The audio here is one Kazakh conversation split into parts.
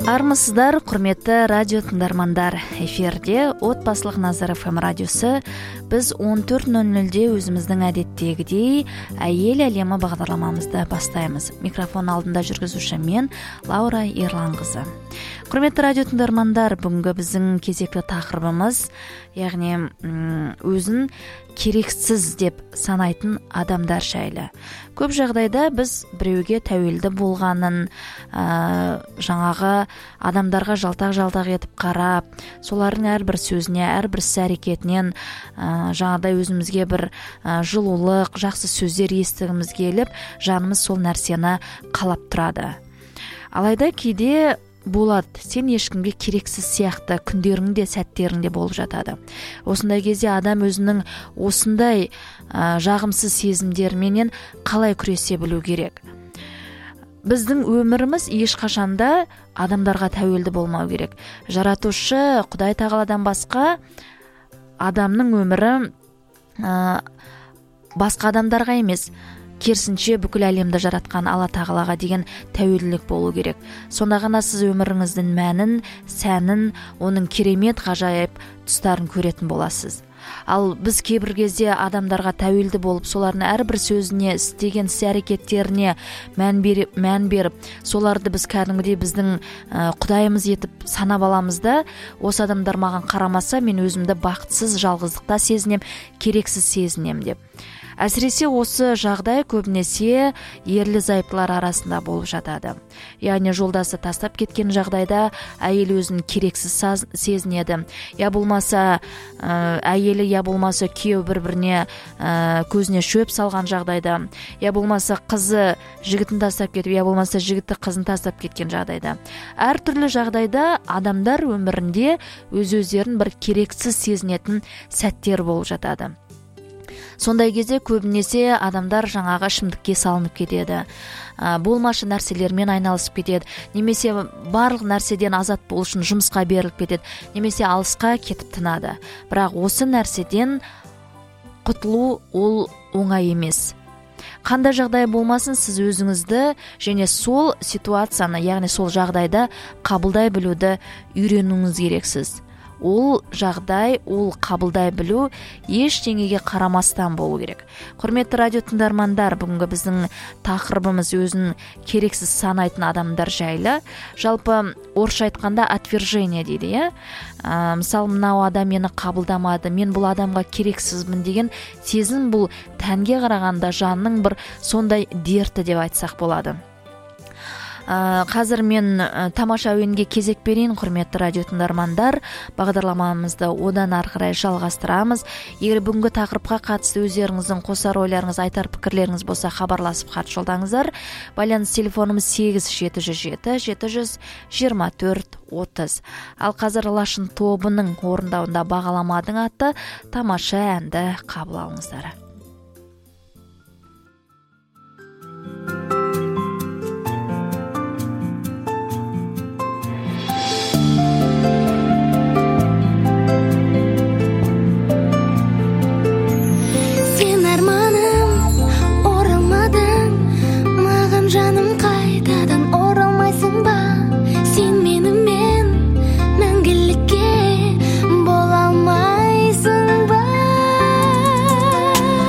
Армысыздар, құрметті радио тыңдармандар. Эфирде Отбасылық Назар ФМ радиосы. Біз 14:00-де өзіміздің әдеттегідей әйел әлемі бағдарламамызды бастаймыз. Микрофон алдында жүргізуші мен, Лаура Ерланқызы. Құрметті радио тыңдармандар, бүгінгі біздің кезекті тақырыбымыз, яғни өзін керексіз деп санайтын адамдар жайлы. Көп жағдайда біз біреуге тәуелді болғанын, жаңағы адамдарға жалтақ етіп қарап, солардың әрбір сөзіне, әрбір іс-әрекетінен жаңағыдай өзімізге бір жылулық, жақсы сөздер естігіміз келіп, жанымыз сол нәрсені қалап тұрады. Алайда кейде болады, сен ешкімге керексіз сияқты күндеріңде, сәттеріңде болып жатады. Осындай кезде адам өзінің осындай жағымсыз сезімдерменен қалай күресе білу керек? Біздің өміріміз ешқашанда адамдарға тәуелді болмау керек. Жаратушы Құдай тағаладан басқа адамның өмірі басқа адамдарға емес, керісінше бүкіл әлемді жаратқан Алла тағалаға деген тәуелділік болу керек. Сонда ғана сіз өміріңіздің мәнін, сәнін, оның керемет ғажайып тұстарын көретін боласыз. Ал біз кейбір кезде адамдарға тәуелді болып, солардың әрбір сөзіне, істеген іс-әрекеттеріне мән беріп, соларды біз кәдімгідей біздің құдайымыз етіп санап аламыз да, осы адамдар маған қарамаса, мен өзімді бақытсыз, жалғыздықта сезінем, керексіз сезінем деп. Әсіресе осы жағдай көбінесе ерлі-зайыптылар арасында болып жатады. Яғни жолдасы тастап кеткен жағдайда әйел өзін керексіз сезінеді. Я болмаса әйелі, я болмаса күйеу бір-біріне көзіне шөп салған жағдайда, я болмаса қызы жігітін тастап кетіп, я болмаса жігіті қызын тастап кеткен жағдайда. Әртүрлі жағдайда адамдар өмірінде өз-өздерін бір керексіз сезінетін сәттер болып жатады. Сондай кезде көбінесе адамдар жаңағы ішімдікке салынып кетеді. Болмашы нәрселермен айналысып кетеді. Немесе барлық нәрседен азат болу үшін жұмысқа беріліп кетеді. Немесе алысқа кетіп тынады. Бірақ осы нәрседен құтылу ол оңай емес. Қандай жағдай болмасын, сіз өзіңізді және сол ситуацияны, яғни сол жағдайда қабылдай білуді үйренуіңіз керексіз. Ол жағдай, ол қабылдай білу ештеңеге қарамастан болу керек. Құрметті радио тыңдармандар, бүгінгі біздің тақырыбымыз өзін керексіз санайтын адамдар жайлы. Жалпы орысша айтқанда отвержение дейді, мысалы, мынау адам мені қабылдамады, мен бұл адамға керексізбін деген сезім, бұл тәнге қарағанда жанның бір сондай дерті деп айтсақ болады. Қазір мен тамаша әуенге кезек берейін, құрметті радио тыңдармандар. Бағдарламамызды одан ары қарай жалғастырамыз. Егер бүгінгі тақырыпқа қатысты өздеріңіздің қосар ойларыңыз, айтар пікірлеріңіз болса, хабарласып хат жолдаңыздар. Байланыс телефонымыз 8777-724-30. Ал қазір Лашын тобының орындауында Бағаламадың атты тамаша әнді қабыл алыңыздар. Жаным қайтадан оралмайсың ба? Сен менімен мәңгілікке бола алмайсың ба?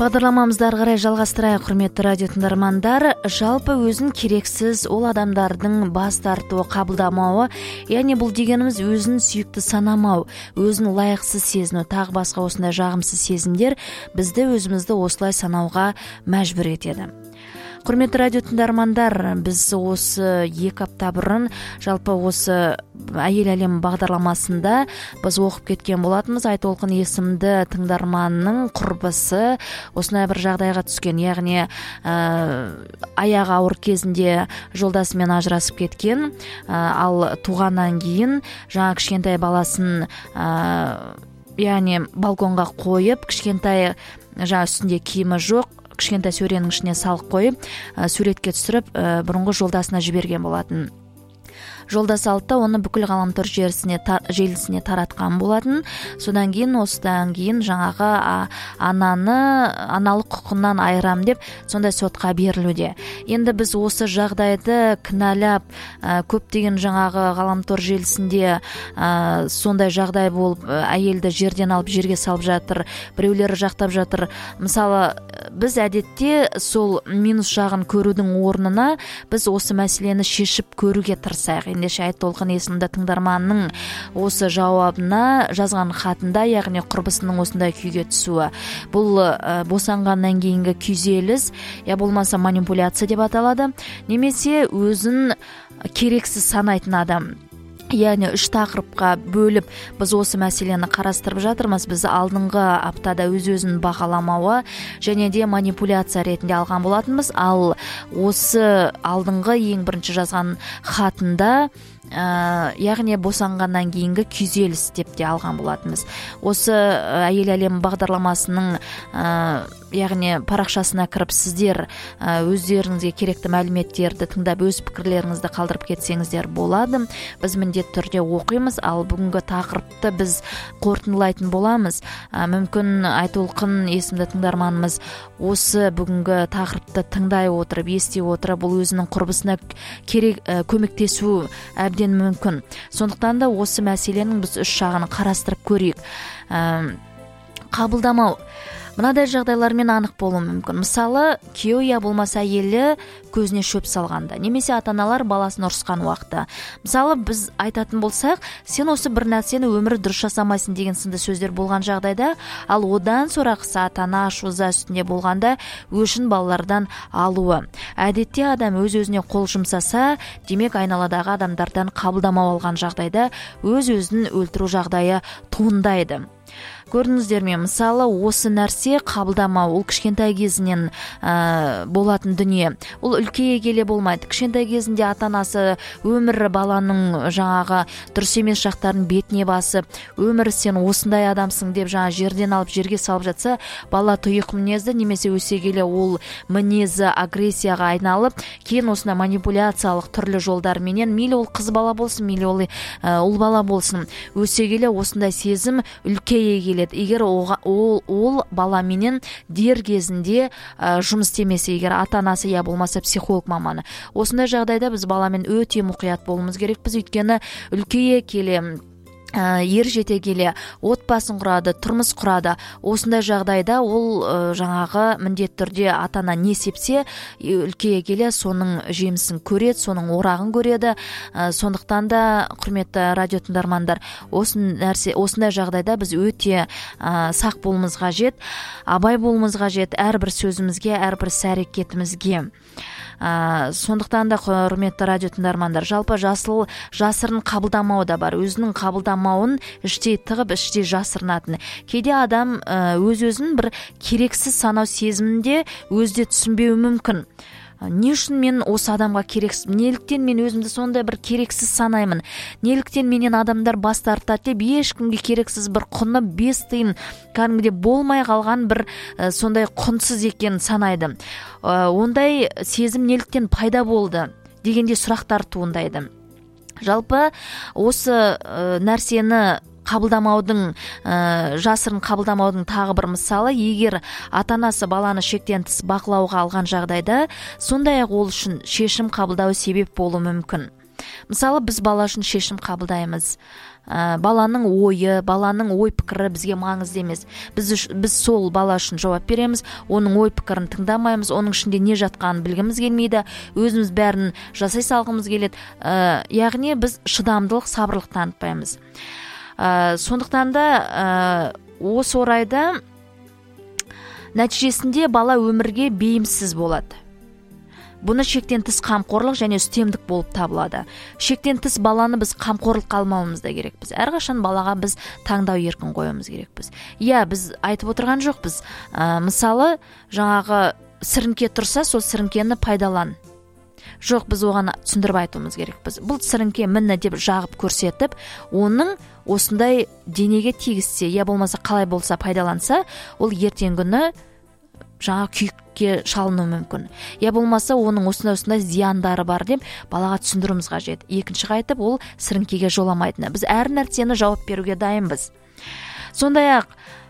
Бағдарламамызды ары қарай жалғастырайық, құрметті радио тыңдармандар. Жалпы өзін керексіз ол адамдардың бас тартуы, қабылдамауы, яғни бұл дегеніміз өзін сүйікті санамау, өзін лайықсыз сезіну, тағы басқа осындай жағымсыз сезімдер бізді өзімізді осылай санауға мәжбүр етеді. Құрметті радио тыңдармандар, біз осы 2 апта бұрын жалпы осы әйел әлемі бағдарламасында біз оқып кеткен болатынбыз. Айтолқын есімді тыңдарманның құрбысы осындай бір жағдайға түскен, яғни аяғы ауыр кезінде жолдасымен ажырасып кеткен, ал туғаннан кейін жаңа кішкентай баласын яғни балконға қойып, кішкентай жаңа үстінде киімі жоқ, кішкентай сөренің ішіне салып қойып, суретке түсіріп, бұрынғы жолдасына жіберген болатын. Жолдас алды, оны бүкіл ғаламтор желісіне таратқан болатын. Содан кейін, осыдан кейін жаңағы аналық құқынан айырам деп сондай сотқа берілуде. Енді біз осы жағдайды кінәлап, көптеген жаңағы ғаламтор желісінде сондай жағдай болып, әйелді жерден алып жерге салып жатыр, біреулері жақтап жатыр. Мысалы, біз әдетте сол минус жағын көрудің орнына біз осы мәселені шешіп көруге тырысайық. Ендеше Айтолқын есімді тыңдарманның осы жауабына жазған хатында, яғни құрбысының осындай күйге түсуі, бұл босанғаннан кейінгі күйзеліс, я болмаса манипуляция деп аталады, немесе өзін керексіз санайтын адам. Яғни 3 тақырыпқа бөліп біз осы мәселені қарастырып жатырмыз. Біз алдыңғы аптада өз-өзін бағаламауы және де манипуляция ретінде алған болатынбыз. Ал осы алдыңғы ең бірінші жазған хатында яғни босанғаннан кейінгі күйзеліс деп те алған болатынбыз. Осы әйел әлемі бағдарламасының яғни парақшасына кіріп сіздер өздеріңізге керекті мәліметтерді тыңдап өз пікірлеріңізді қалдырып кетсеңіздер болады. Біз міндетті түрде оқимыз, ал бүгінгі тақырыпты біз қорытындылайтын боламыз. Мүмкін Айтолқын есімді тыңдарманымыз осы бүгінгі тақырыпты тыңдай отырып, ести отырып, бұл өзінің құрбысына көмектесу әбден мүмкін. Сондықтан да осы мәселенің біз 3 жағын қарастырып көрейік. Қабылдамау мынадай жағдайлармен анық болуы мүмкін. Мысалы, күйеу я болмаса әйелі көзіне шөп салғанда, немесе ата-аналар баласын ұрысқан уақытта. Мысалы, біз айтатын болсақ, сен осы бір нәрсені өмірі дұрыс жасамайсың деген сынды сөздер болған жағдайда, ал одан сорақысы ата-ана ашу-ыза үстінде болғанда өшін балалардан алуы. Әдетте адам өз-өзіне қол жұмсаса, демек айналадағы адамдардан қабылдамау алған жағдайда өз-өзін өлтіру жағдайы туындайды. Көрдіңіздер ме, мысалы, осы нәрсе қабылдамау, ол кішкентай кезінен болатын дүние. Ол үлкейе келе болмайды. Кішкентай кезінде ата-анасы өмірі баланың жаңағы дұрыс емес жақтарын бетіне басып, өмірі сен осындай адамсың деп жаңа жерден алып жерге салып жатса, бала тұйық мінезді, немесе өсе келе ол мінезі агрессияға айналып, кейін осына манипуляциялық түрлі жолдарменен, мейлі ол қыз бала болсын, мейлі ол ұл бала болсын, өсе келе осындай сезім үлкейе келеді. Егер ол баламенен дер кезінде жұмыс істемесе, егер ата-анасы я болмаса психолог маманы. Осындай жағдайда біз баламен өте мұқият болуымыз керекпіз, өйткені үлкейе келе, ер жете келе отбасын құрады, тұрмыс құрады. Осындай жағдайда ол жаңағы міндетті түрде ата-ана не сепсе, үлкейе келе соның жемісін көреді, соның орағын көреді. Сондықтан да, құрметті радио тыңдармандар, осындай жағдайда біз өте сақ болуымыз қажет, абай болуымыз қажет әрбір сөзімізге, әрбір іс-әрекетімізге. Сондықтан да, құрметті радио тыңдармандар, жалпы жасырын қабылдамау да бар. Өзінің қабылдамауын іштей тығып, іштей жасырынатын. Кейде адам өз-өзін бір керексіз санау сезімінде өзде түсінбеуі мүмкін. Не үшін мен осы адамға керексіз? Неліктен мен өзімді сондай бір керексіз санаймын? Неліктен менен адамдар бас тартады деп ешкімге керексіз бір құны 5 тиын кәдімгідей болмай қалған бір сондай құнсыз екен санайды. Ондай сезім неліктен пайда болды дегенде сұрақтар туындайды. Жалпы осы нәрсені жасырын қабылдамаудың тағы бір мысалы, егер ата-анасы баланы шектен тыс бақылауға алған жағдайда, сондай-ақ ол үшін шешім қабылдауы себеп болуы мүмкін. Мысалы біз бала үшін шешім қабылдаймыз. Баланың ойы, баланың ой пікірі бізге маңызды емес. Біз сол бала үшін жауап береміз, оның ой пікірін тыңдамаймыз, оның ішінде не жатқанын білгіміз келмейді, өзіміз бәрін жасай салғымыз келеді. Яғни біз шыдамдылық, сабырлық танытпаймыз. Сондықтан да осы орайда нәтижесінде бала өмірге бейімсіз болады. Бұны шектен тыс қамқорлық және үстемдік болып табылады. Шектен тыс баланы біз қамқорлыққа алмауымыз да керекпіз. Әрқашан балаға біз таңдау еркін қоюымыз керекпіз. Біз айтып отырған жоқпыз. Мысалы, жаңағы сіріңке тұрса, сол сіріңкені пайдалан. Жоқ, біз оған түсіндіріп айтуымыз керекпіз. Бұл сіріңке міні деп жағып көрсетіп, оның осындай денеге тигізсе, я болмаса қалай болса пайдаланса, ол ертеңгі күні жаңа күйікке шалыну мүмкін. Я болмаса оның осындай зияндары бар деп балаға түсіндіруіміз қажет. Екінші айтып, ол сіріңкеге жоламайтыны. Біз әр нәрсені жауап беруге дайынбыз. Сондай-ақ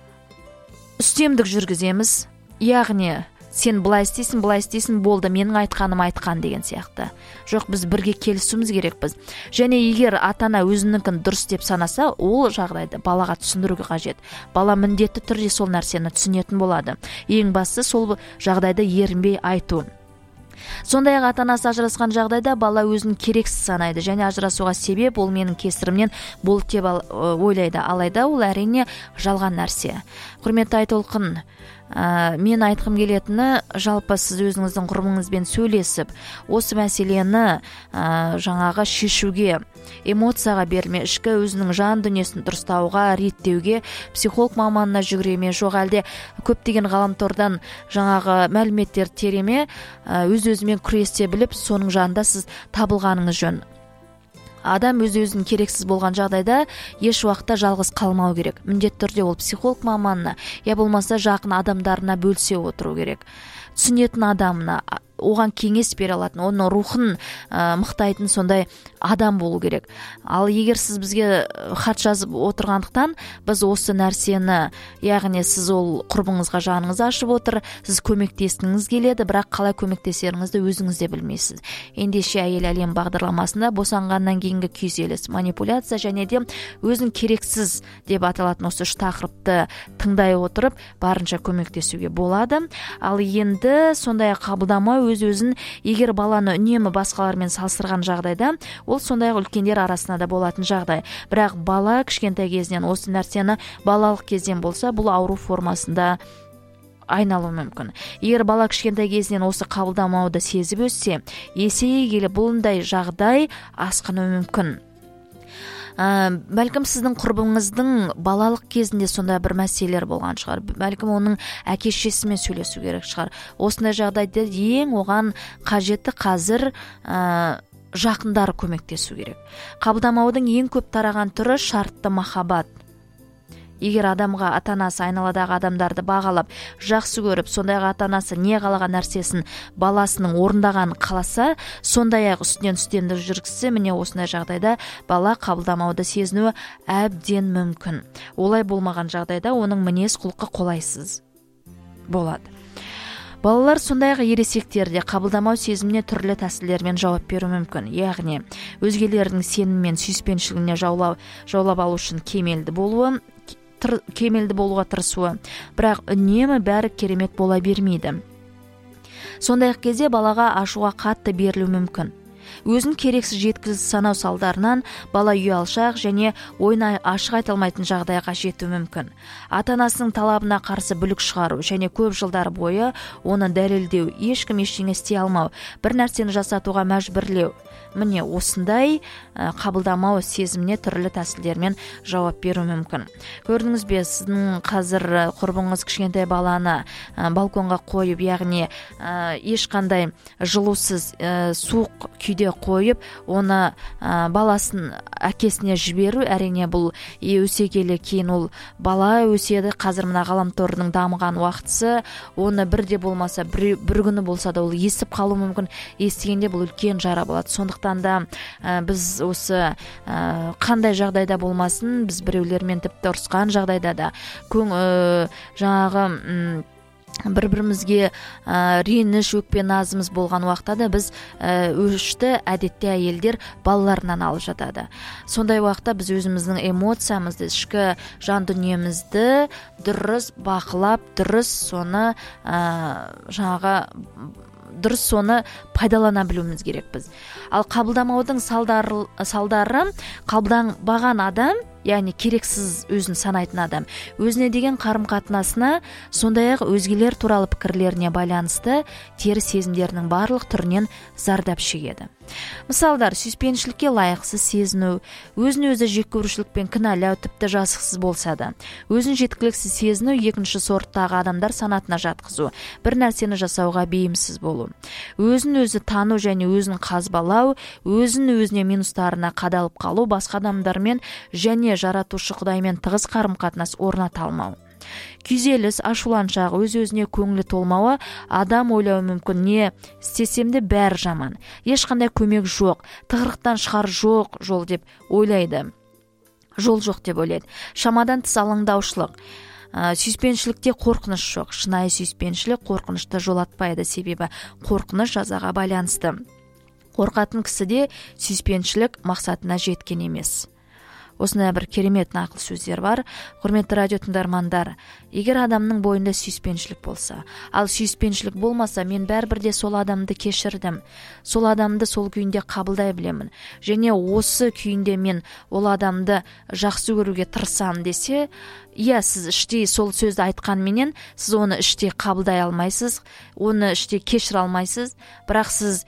үстемдік жүргіземіз. Яғни сен былай істейсің, болды, менің айтқаным айтқан деген сияқты. Жоқ, біз бірге келісуіміз керекпіз. Және егер ата-ана өзінікін дұрыс деп санаса, ол жағдайда балаға түсіндіруге қажет. Бала міндетті түрде сол нәрсені түсінетін болады. Ең бастысы сол жағдайда ерінбей айту. Сондай-ақ ата-анасы ажырасқан жағдайда бала өзін керексіз санайды және ажырасуға себеп ол менің кесірімнен болды деп ойлайды. Алайда ол әрине жалған нәрсе. Құрметті Айтолқын, мен айтқым келетіні, жалпы сіз өзіңіздің құрбыңызбен сөйлесіп, осы мәселені жаңағы шешуге, эмоцияға берме, ішкі өзінің жан дүниесін дұрыстауға, реттеуге психолог маманына жүгіреме, жоқ әлде көптеген ғаламтордан жаңағы мәліметтер тереме, өз-өзімен күресе біліп, соның жанында сіз табылғаныңыз жөн. Адам өз-өзін керексіз болған жағдайда еш уақытта жалғыз қалмау керек. Міндетті түрде ол психолог маманына, я болмаса жақын адамдарына бөлсе отыру керек. Түсінетін адамына, оған кеңес бере алатын, оның рухын мықтайтын сондай адам болу керек. Ал егер сіз бізге хат жазып отырғандықтан, біз осы нәрсені, яғни сіз ол құрбыңызға жаныңыз ашып отыр, сіз көмектескіңіз келеді, бірақ қалай көмектесеріңізді өзіңіз де білмейсіз. Ендеше әйел әлем бағдарламасында босанғаннан кейінгі күйзеліс, манипуляция және де өзін керексіз деп аталатын осы үш тақырыпты тыңдай отырып, барынша көмектесуге болады. Ал енді сондай-ақ қабылдамау өз-өзін, егер баланы үнемі басқалармен салыстырған жағдайда, ол сондай-ақ үлкендер арасында да болатын жағдай. Бірақ бала кішкентай кезінен осы нәрсені балалық кезден болса, бұл ауру формасында айналу мүмкін. Егер бала кішкентай кезінен осы қабылдамауды сезіп өссе, есейе келіп бұндай жағдай асқыну мүмкін. Бәлкім сіздің құрбыңыздың балалық кезінде сонда бір мәселелер болған шығар. Бәлкім оның әке-шешесімен сөйлесу керек шығар. Осындай жағдайда ең оған қажетті қазір жақындары көмектесу керек. Қабылдамаудың ең көп тараған түрі шартты махаббат. Егер адамға ата-анасы айналадағы адамдарды бағалап, жақсы көріп, сондай-ақ ата-анасы не қалаған нәрсесін баласының орындаған қаласа, сондай-ақ үстінен үстемдік жүргізсе, міне осындай жағдайда бала қабылдамауды сезінуі әбден мүмкін. Олай болмаған жағдайда оның мінез құлқы қолайсыз болады. Балалар сондай-ақ ересектерде қабылдамау сезіміне түрлі тәсілдермен жауап беру мүмкін. Яғни, өзгелердің сенімі мен сүйіспеншілігіне жаулап алу үшін кемелді болуға тырысуы, бірақ үнемі бәрі керемет бола бермейді. Сондай-ақ кезде балаға ашуға қатты берілу мүмкін. Өзін керексіз жеткізіп санау салдарынан бала ұялшақ және ойын ашық айта алмайтын жағдайға жетуі мүмкін. Ата-анасының талабына қарсы бүлік шығару және көп жылдар бойы оны дәлелдеу, ешкім ештеңе істей алмау, бір нәрсені жасатуға мәжбүрлеу. Міне осындай қабылдамау сезіміне түрлі тәсілдермен жауап беру мүмкін. Көрдіңіз бе, сіздің қазір құрбыңыз кішкентай баланы балконға қойып, яғни ешқандай жылусыз суық күйде қойып, оны баласын әкесіне жіберу, әрине бұл өсе келе кейін ол бала өседі. Қазір мына ғаламтордың дамыған уақытысы, оны бірде болмаса бір күні болса да ол естіп қалу мүмкін. Естігенде бұл үлкен жара болады. Сондықтан да біз осы қандай жағдайда болмасын, біз біреулермен тіпті ұрысқан жағдайда да жаңағы бір-бірімізге реніш, өкпе, назымыз болған уақытта да біз өшті әдетте әйелдер балаларынан алып жатады. Сондай уақытта біз өзіміздің эмоциямызды, ішкі жан дүниемізді дұрыс бақылап, дұрыс соны пайдалана білуіміз керекпіз. Ал қабылдамаудың салдары қабылданбаған адам, яғни керексіз өзін санайтын адам, өзіне деген қарым-қатынасына, сондай-ақ өзгелер туралы пікірлеріне байланысты теріс сезімдерінің барлық түрінен зардап шегеді. Мысалдар: сүйіспеншілікке лайықсыз сезіну, өзін өзі жек көрушілікпен кінәлау, тіпті жазықсыз болса да. Өзін жеткіліксіз сезіну, екінші сорттағы адамдар санатына жатқызу, бір нәрсені жасауға бейімсіз болу. Өзін өзі тану және өзін қазбалау, өзін өзіне минустарына қадалып қалу, басқа адамдармен және жаратушы Құдаймен тығыз қарым-қатынас орната алмау. Күйзеліс, ашуланшақ, өз-өзіне көңілі толмауы, адам ойлауы мүмкін: не істесем де бәрі жаман, ешқандай көмек жоқ, тығырықтан шығар жоқ жол деп ойлайды. Жол жоқ деп ойлайды. Шамадан тыс алаңдаушылық. Сүйіспеншілікте қорқыныш жоқ. Шынайы сүйіспеншілік қорқынышты жолатпайды, себебі қорқыныш жазаға байланысты. Қорқатын кісіде сүйіспеншілік мақсатына жеткен емес. Осындай бір керемет нақыл сөздер бар. Құрметті радио тыңдармандар, егер адамның бойында сүйіспеншілік болса, ал сүйіспеншілік болмаса, мен бәрібір де сол адамды кешірдім, сол адамды сол күйінде қабылдай білемін, және осы күйінде мен ол адамды жақсы көруге тырысамын десе, сіз іштей сол сөзді айтқанменен сіз оны іштей қабылдай алмайсыз, оны іштей кешіре алмайсыз, бірақ сіз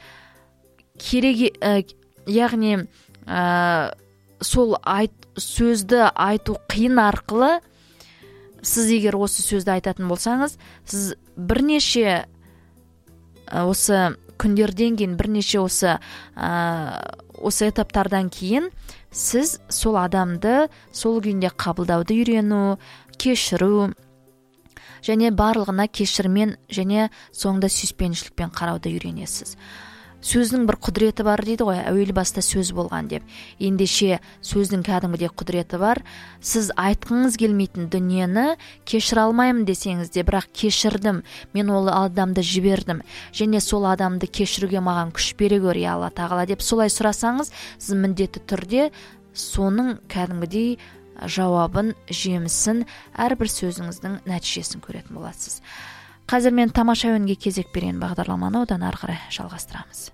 яғни сол сөзді айту қиын арқылы, сіз егер осы сөзді айтатын болсаңыз, сіз бірнеше осы күндерден кейін, бірнеше осы этаптардан кейін сіз сол адамды сол күйінде қабылдауды үйрену, кешіру және барлығына кешірмен және соңында сүйіспеншілікпен қарауды үйренесіз. Сөздің бір құдіреті бар дейді ғой, әуелі баста сөз болған деп. Ендеше сөздің кәдімгідей құдіреті бар. Сіз айтқыңыз келмейтін дүниені кешіре алмаймын десеңіз де, бірақ кешірдім, мен ол адамды жібердім, және сол адамды кешіруге маған күш бере гөр, я Алла тағала деп солай сұрасаңыз, сіз міндетті түрде соның кәдімгідей жауабын, жемісін, әрбір сөзіңіздің нәтижесін көретін боласыз. Қазір мен тамаша үнге кезек берген бағдарламаны одан ары қарай жалғастырамыз.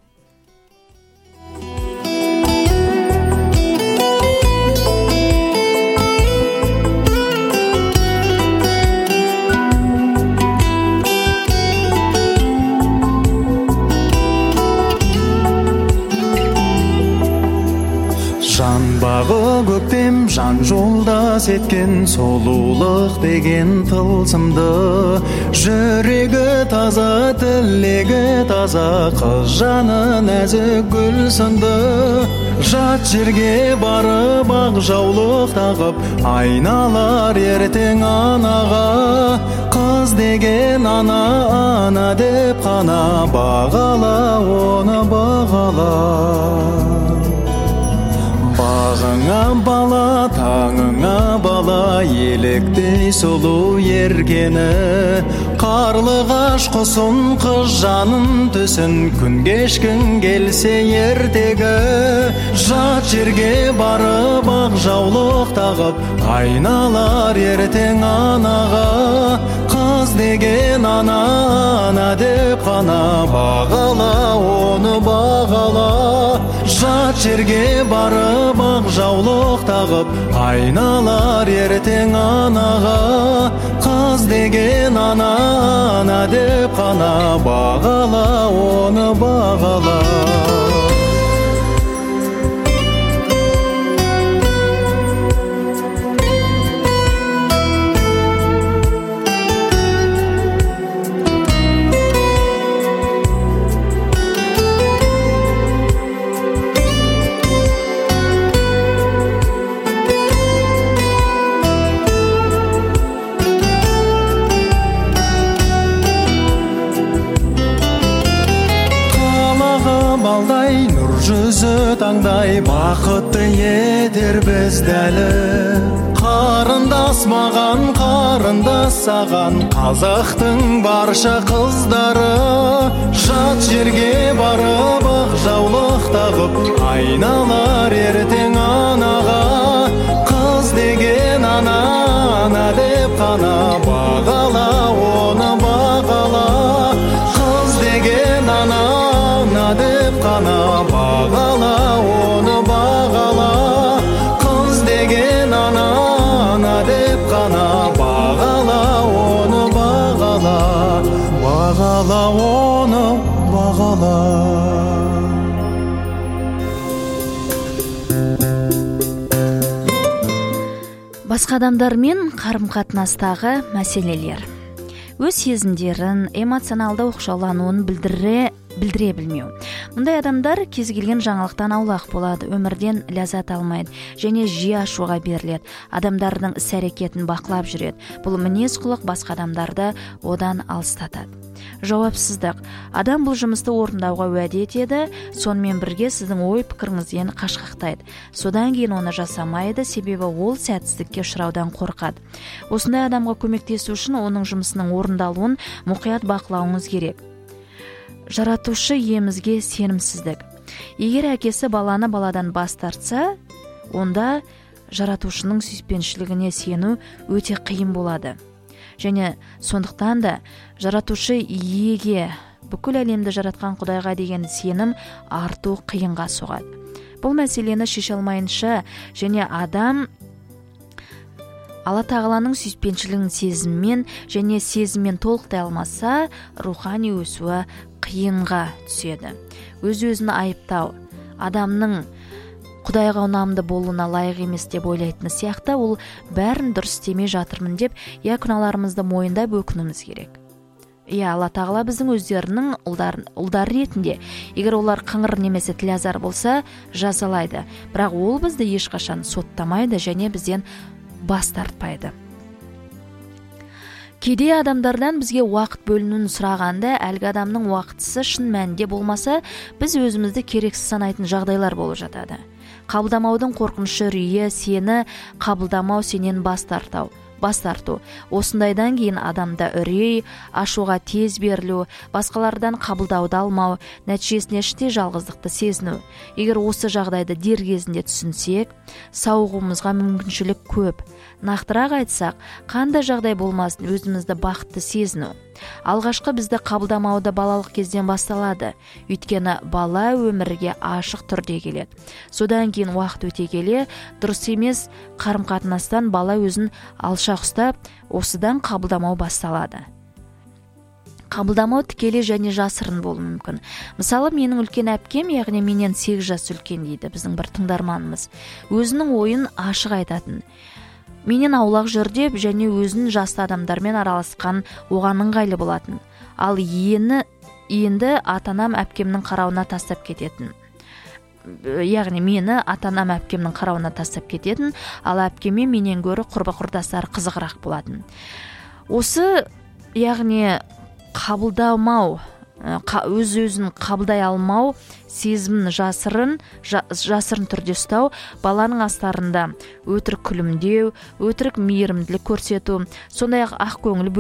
Жан бағы көктем, жан жолдас еткен сұлулық деген тылсымды, жүрегі таза, тілегі таза, қыз жаны нәзік гүл сынды. Жат жерге барып ақ жаулық тағып, айналар ертең анаға. Қыз деген ана деп қана бағала, оны бағала. Бағыңа бала, таңыңа бала, еліктей сұлу ергені. Қарлығаш құсын, қыз жанын түсін, күн кешкін келсе ертегі. Жат жерге барып ақ жаулық тағып, айналар ертең анаға. Қыз деген ана деп қана бағала, оны бағала. Жат жерге барып ақ жаулық тағып, айналар ертең анаға. Қыз деген ана деп қана бағала, оны бағала. жүзі таңдай бақытты етер бізді әлі. Қарындас маған, қарындас саған, қазақтың барша қыздары, жат жерге барып ақ жаулық тағып, айналар ертең анаға. Қыз деген ана, ана деп қана бағала, оны бағала. Қыз деген ана, ана деп қана бағала, оны бағала. Қыз деген ана, ана деп қана бағала, оны бағала. Бағала, оны бағала. Басқа адамдармен қарым-қатынастағы мәселелер. Өз сезімдерін, эмоционалды оқшаулануын білдіре білмеу. Мұндай адамдар кез келген жаңалықтан аулақ болады, өмірден ләззат алмайды және жиі ашуға беріледі. Адамдардың іс-әрекетін бақылап жүреді. Бұл мінез-құлық басқа адамдарды одан алыстатады. Жауапсыздық. Адам бұл жұмысты орындауға уәде етеді, сонымен бірге сіздің ой-пікіріңізден қашқақтайды. Содан кейін оны жасамайды, себебі ол сәтсіздікке ұшыраудан қорқады. Осындай адамға көмектесу үшін оның жұмысының орындалуын мұқият бақылауыңыз керек. Жаратушы иемізге сенімсіздік. Егер әкесі баланы баладан бас тартса, онда жаратушының сүйіспеншілігіне сену өте қиын болады. Және сондықтан да жаратушы иеге, бүкіл әлемді жаратқан Құдайға деген сенім арту қиынға соғады. Бұл мәселені шеше алмайынша және адам Алла тағаланың сүйіспеншілігін сезіммен және сезіммен толықтай алмаса, рухани өсуі қиынға түседі. Өз-өзін айыптау, адамның Құдайға ұнамды болуына лайық емес деп ойлайтыны сияқты, ол бәрін дұрыс істемей жатырмын деп, күнәларымызды мойындап өкінуіміз керек. Алла тағала біздің өздерінің ұлдары ретінде, егер олар қыңыр немесе тілазар болса, жазалайды. Бірақ ол бізді ешқашан соттамайды және бізден бас тартпайды. Кейде адамдардан бізге уақыт бөлінуін сұрағанда, әлгі адамның уақытысы шын мәнінде болмаса, біз өзімізді керексіз санайтын жағдайлар болып жатады. Қабылдамаудың қорқынышы үрейі, сені қабылдамау, сенен бас тарту. Осындайдан кейін адамда үрей, ашуға тез берілу, басқалардан қабылдауды алмау, нәтижесінде іштей жалғыздықты сезіну. Егер осы жағдайды дер кезінде түсінсек, сауығуымызға мүмкіншілік көп. Нақтырақ айтсақ, қандай жағдай болмасын өзімізді бақытты сезіну. Алғашқы бізді қабылдамауды балалық кезден басталады. Өйткені бала өмірге ашық түрде келеді. Содан кейін уақыт өте келе, дұрыс емес қарым-қатынастан бала өзін алшақ ұстап, осыдан қабылдамау басталады. Қабылдамау тікелей және жасырын болуы мүмкін. Мысалы, менің үлкен әпкем, яғни менен 8 жас үлкен дейді біздің бір тыңдарманымыз. Өзінің ойын ашық айтатын. Менен аулақ жүр деп және өзін жасты адамдармен араласқан оған ыңғайлы болатын. Ал енді атанам әпкемнің қарауына тастап кететін. Яғни мені атанам әпкемнің қарауына тастап кететін, ал әпкеме менен гөрі құрбы-құрдастары қызығырақ болатын. Осы, яғни қабылдамау, өз-өзін қабылдай алмау, сезімін жасырын түрде ұстау, баланың астарында өтірік күлімдеу, өтірік мейірімділік көрсету, сондай-ақ көңіл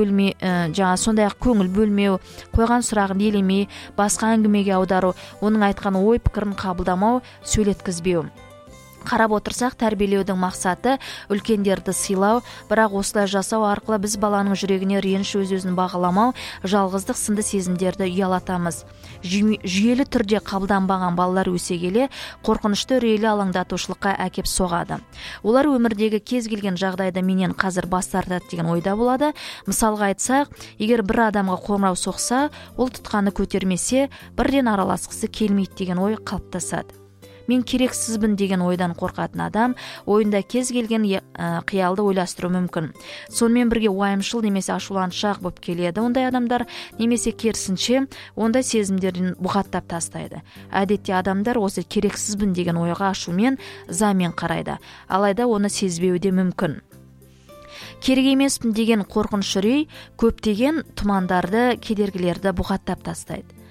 бөлмеу, қойған сұрағын елемей, басқа әңгімеге аудару, оның айтқан ой пікірін қабылдамау, сөйлеткізбеу. Қарап отырсақ, тәрбиелеудің мақсаты үлкендерді сыйлау, бірақ осылай жасау арқылы біз баланың жүрегіне реніш, өз-өзін бағаламау, жалғыздық сынды сезімдерді ұялатамыз. Жүйелі түрде қабылданбаған балалар өсе келе, қорқынышты үрейлі алаңдатушылыққа әкеп соғады. Олар өмірдегі кез келген жағдайда менен қазір бас тартады деген ойда болады. Мысалға айтсақ, егер бір адамға қоңырау соқса, ол тұтқаны көтермесе, бірден араласқысы келмейді деген ой қалыптасады. Мен керексізбін деген ойдан қорқатын адам ойында кез келген қиялды ойластыру мүмкін. Сонымен бірге уайымшыл немесе ашуланшақ болып келеді. Ондай адамдар немесе керісінше ондай сезімдерін бұғаттап тастайды. Әдетте адамдар осы керексізбін деген ойға ашумен, ызамен қарайды. Алайда оны сезбеуі де мүмкін. Керек емеспін деген қорқыныш үрей көптеген тұмандарды, кедергілерді бұғаттап тастайды.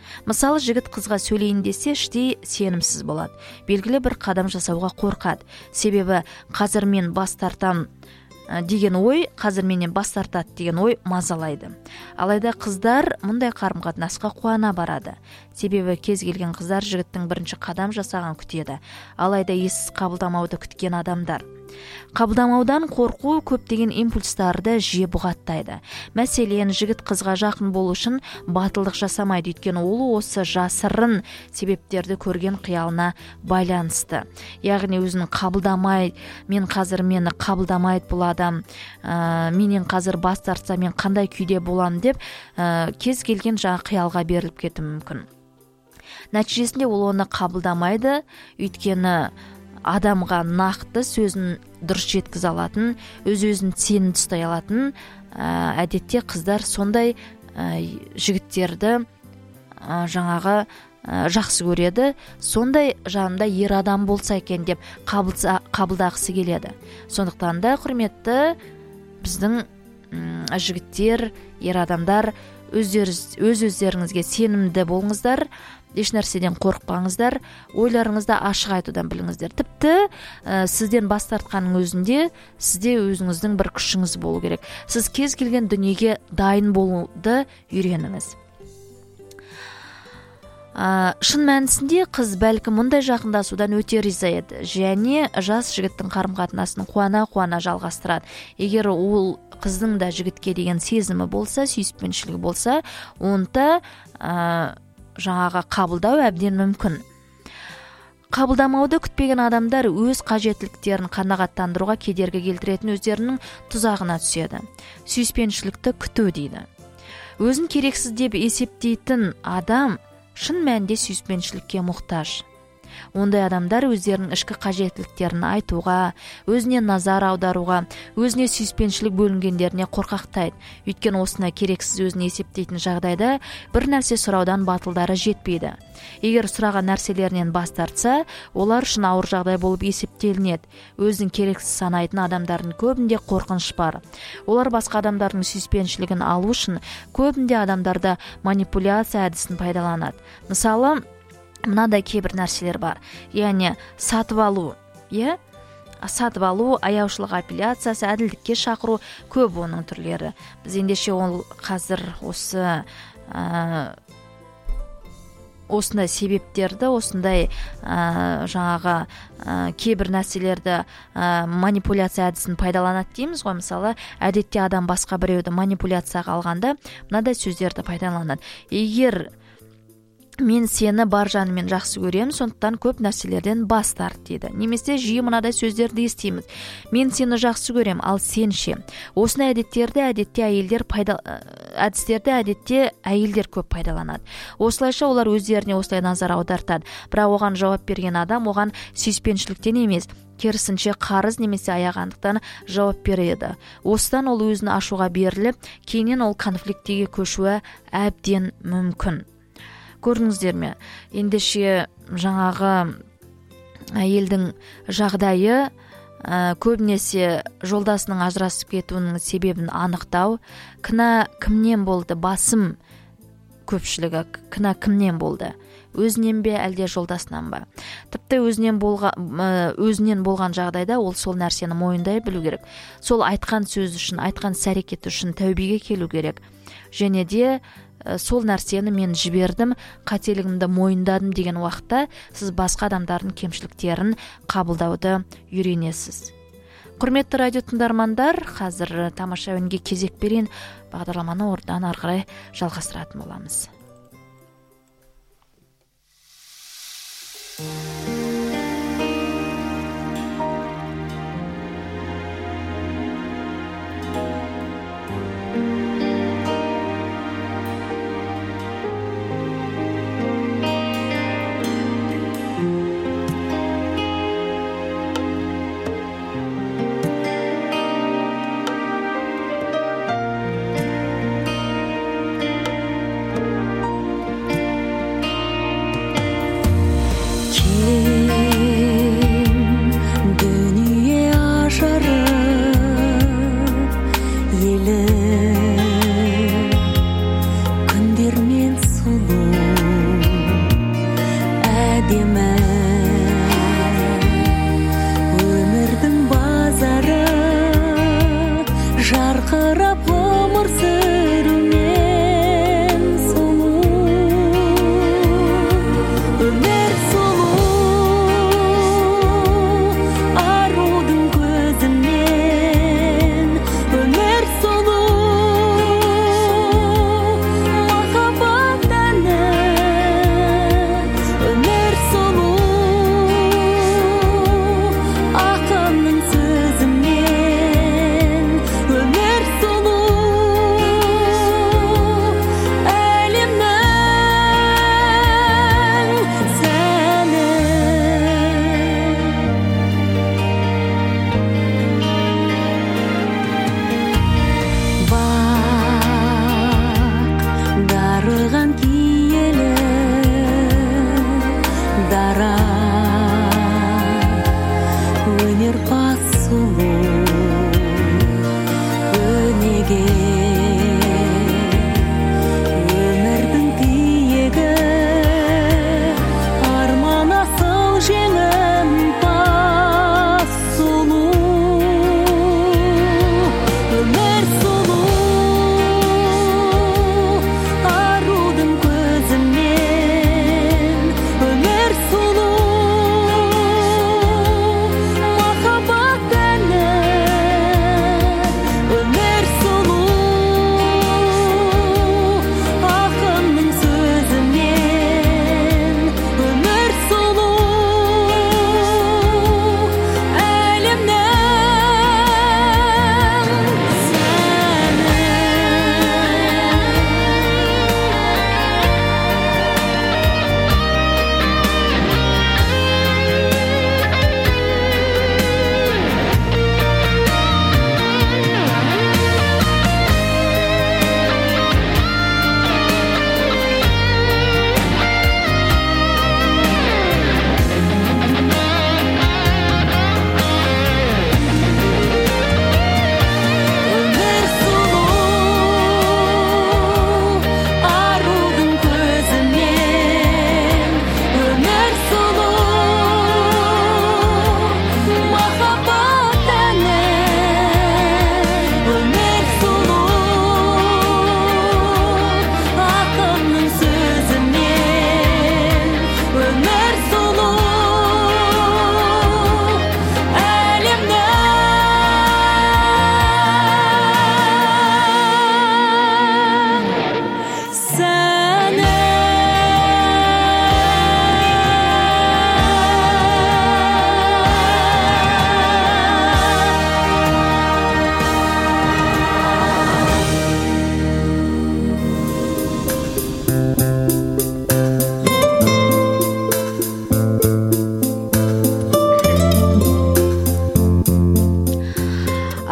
Мысалы, жігіт қызға сөйлейін десе іштей сенімсіз болады. Белгілі бір қадам жасауға қорқады. Себебі қазір мен бас тартам деген ой, қазір менен бас тартады деген ой мазалайды. Алайда қыздар мұндай қарым-қатынасқа қуана барады. Себебі кез келген қыздар жігіттің бірінші қадам жасаған күтеді. Алайда ессіз қабылдамауды күткен адамдар. Қабылдамаудан қорқу көптеген импульстарды жиі бұғаттайды. Мәселен, жігіт қызға жақын болу үшін батылдық жасамайды, өйткені ол осы жасырын себептерді көрген қиялына байланысты. Яғни өзін қабылдамай, мен мені қабылдамайды бұл адам, менен қазір бас тартса мен қандай күйде боламын деп кез келген жаңа қиялға беріліп кетуі мүмкін. Нәтижесінде ол оны қабылдамайды, өйткені адамға нақты сөзін дұрыс жеткізе алатын, өз-өзін сенімді ұстай алатын, әдетте қыздар сондай жігіттерді жаңағы жақсы көреді. Сондай жанында ер адам болса екен деп қабылдағысы келеді. Сондықтан да, құрметті біздің жігіттер, ер адамдар, өз-өздеріңізге сенімді болыңыздар, еш нәрседен қорықпаңыздар, ойларыңызды ашық айтудан біліңіздер. Тіпті сізден бас тартқанның өзінде сізде өзіңіздің бір күшіңіз болу керек. Сіз кез келген дүниеге дайын болуды үйреніңіз. Шын мәнісінде қыз бәлкім мұндай жақындасудан өте риза еді, және жас жігіттің қарым-қатынасын қуана-қуана жалғастырады. Егер ол қыздың да жігітке деген сезімі болса, сүйіспеншілігі болса, онда жаңағы қабылдау әбден мүмкін. Қабылдамауды күтпеген адамдар өз қажеттіліктерін қанағаттандыруға кедергі келтіретін өздерінің тұзағына түседі. Сүйіспеншілікті күту дейді. Өзін керексіз деп есептейтін адам шын мәнінде сүйіспеншілікке мұқтаж. Ондай адамдар өздерінің ішкі қажеттіліктерін айтуға, өзіне назар аударуға, өзіне сүйіспеншілік бөлінгендеріне қорқақтайды. Өйткені осыны керексіз өзін есептейтін жағдайда бір нәрсе сұраудан батылдары жетпейді. Егер сұраған нәрселерінен бас тартса, олар үшін ауыр жағдай болып есептелінеді. Өзін керексіз санайтын адамдардың көбінде қорқыныш бар. Олар басқа адамдардың сүйіспеншілігін алу үшін көбінде адамдарда манипуляция әдісін пайдаланады. Мысалы, мынадай кейбір нәрселер бар. Яғни сатып алу, аяушылық апелляциясы, әділдікке шақыру, көп оның түрлері. Біз ендеше ол қазір осындай себептерді, осындай жаңағы кейбір нәрселерді манипуляция әдісін пайдаланады дейміз ғой. Мысалы, әдетте адам басқа біреуді манипуляцияға алғанда мынадай сөздерді пайдаланады. Егер мен сені бар жанымен жақсы көремін, сондықтан көп нәрселерден бас тарт дейді. Немесе жиі мынадай сөздерді естиміз. Мен сені жақсы көрем, ал сен ше. Осындай әдеттерді әдетте әйелдер көп пайдаланады. Осылайша олар өздеріне осылай назар аудартады. Бірақ оған жауап берген адам оған сүйіспеншіліктен емес, керісінше қарыз немесе аяғандықтан жауап береді. Осыдан ол өзін ашуға беріліп, кейіннен ол конфликтіге көшуі әбден мүмкін. Көрдіңіздер ме? Ендеше жаңағы әйелдің жағдайы көбінесе жолдасының ажырасып кетуінің себебін анықтау. Кінә кімнен болды? Басым көпшілігі кінә кімнен болды? Өзінен бе, әлде жолдасынан ба? Тіпті өзінен болған жағдайда ол сол нәрсені мойындай білу керек. Сол айтқан сөз үшін, айтқан іс-әрекеті үшін тәубеге келу керек. Және де сол нәрсені мен жібердім, қателігімді мойындадым деген уақытта сіз басқа адамдардың кемшіліктерін қабылдауды үйренесіз. Құрметті радио тыңдармандар, қазір тамаша үнге кезек берейін, бағдарламаны ордан ары қарай жалғастыратын боламыз.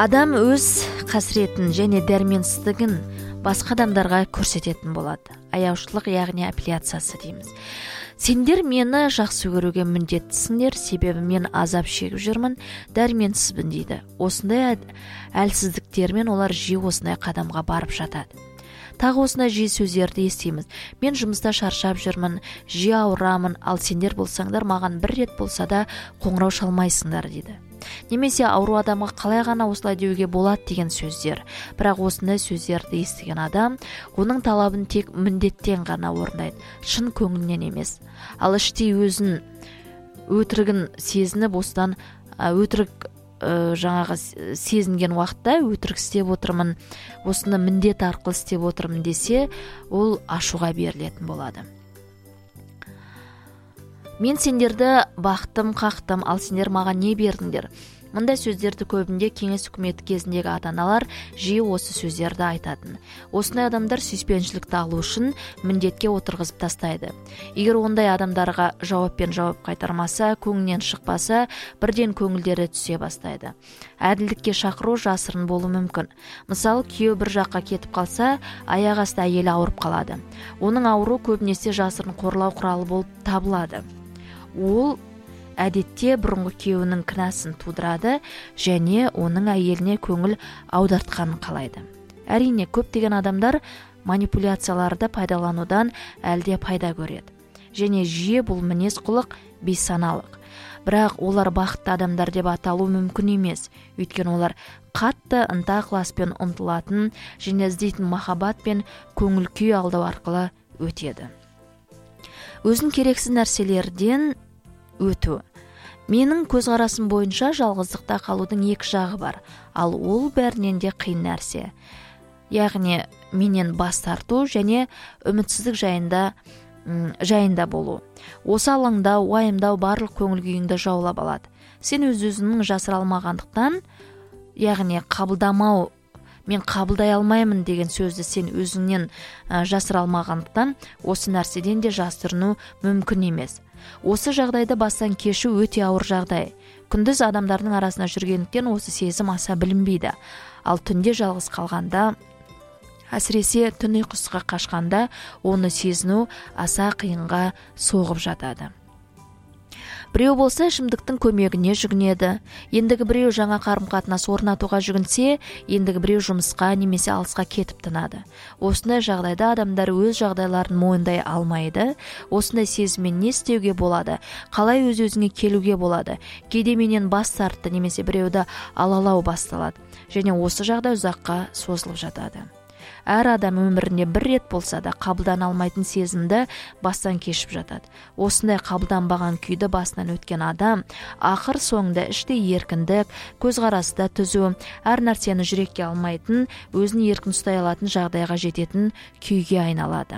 адам өз қасіретін және дәрменсіздігін басқа адамдарға көрсететін болады. Аяушылық, яғни апелляциясы дейміз. Сендер мені жақсы көруге міндеттісіңдер, себебі мен азап шегіп жүрмін, дәрменсізбін дейді. Осындай әлсіздіктермен олар жиі осындай қадамға барып жатады. Тағы осындай жиі сөздерді естиміз. Мен жұмыста шаршап жүрмін, жиі ауырамын, ал сендер болсаңдар маған бір рет болса да қоңырау шалмайсыңдар дейді. Немесе ауру адамға қалай ғана осылай деуге болады деген сөздер. Бірақ осындай сөздерді естіген адам оның талабын тек міндеттен ғана орындайды, шын көңілінен емес. Ал іштей өзін өтірігін сезініп, осыдан өтірік сезінген уақытта өтірік істеп отырмын, осыны міндет арқылы істеп отырмын десе, ол ашуға берілетін болады. Мен сендерді бақтым, қақтым, ал сендер маған не бердіңдер? Мұндай сөздерді көбінде кеңес үкіметі кезіндегі ата-аналар жиі осы сөздерді айтатын. Осындай адамдар сүйіспеншілікті алу үшін міндетке отырғызып тастайды. Егер ондай адамдарға жауаппен жауап қайтармаса, көңілінен шықпаса, бірден көңілдері түсе бастайды. Әділдікке шақыру жасырын болу мүмкін. Мысалы, күйеу бір жаққа кетіп қалса, аяқ асты әйелі ауырып қалады. Оның ауыру көбінесе жасырын қорлау құралы болып табылады. Ол әдетте бұрынғы күйеуінің кінәсін тудырады және оның әйеліне көңіл аудартқанын қалайды. Әрине, көптеген адамдар манипуляцияларды пайдаланудан әлде пайда көреді. Және жиі бұл мінез құлық бейсаналық. Бірақ олар бақытты адамдар деп аталу мүмкін емес. Өйткені олар қатты ынта-ықыласпен ұмтылатын және іздейтін махаббат пен көңіл күй алдау арқылы өтеді. Өзін керексіз нәрселерден өту. Менің көзқарасым бойынша жалғыздықта қалудың екі жағы бар, ал ол бәрінен де қиын нәрсе. Яғни менен бас тарту және үмітсіздік жайында болу. Осы алаңдау, уайымдау барлық көңіл күйіңді жаулап алады. Сен өз-өзіңнің жасыра алмағандықтан, яғни қабылдамау, мен қабылдай алмаймын деген сөзді сен өзіңнен жасыра алмағандықтан, осы нәрседен де жасырыну мүмкін емес. Осы жағдайды бастан кешу өте ауыр жағдай. Күндіз адамдардың арасында жүргендіктен осы сезім аса білінбейді. Ал түнде жалғыз қалғанда, әсіресе түн ұйқысқа қашқанда, оны сезіну аса қиынға соғып жатады. Біреу болса ішімдіктің көмегіне жүгінеді. Ендігі біреу жаңа қарым-қатынас орнатуға жүгінсе, ендігі біреу жұмысқа немесе алысқа кетіп тынады. Осындай жағдайда адамдар өз жағдайларын мойындай алмайды. Осындай сезіммен не істеуге болады? Қалай өз-өзіңе келуге болады? Кейде менен бас тартты немесе біреуді алалау басталады. Және осы жағдай ұзаққа созылып жатады. Әр адам өмірінде бір рет болса да қабылдан алмайтын сезімді бастан кешіп жатады. Осындай қабылданбаған күйді басынан өткен адам ақыр соңында іштей еркіндік, көзқарасы да түзу, әр нәрсені жүрекке алмайтын, өзін еркін ұстай алатын жағдайға жететін күйге айналады.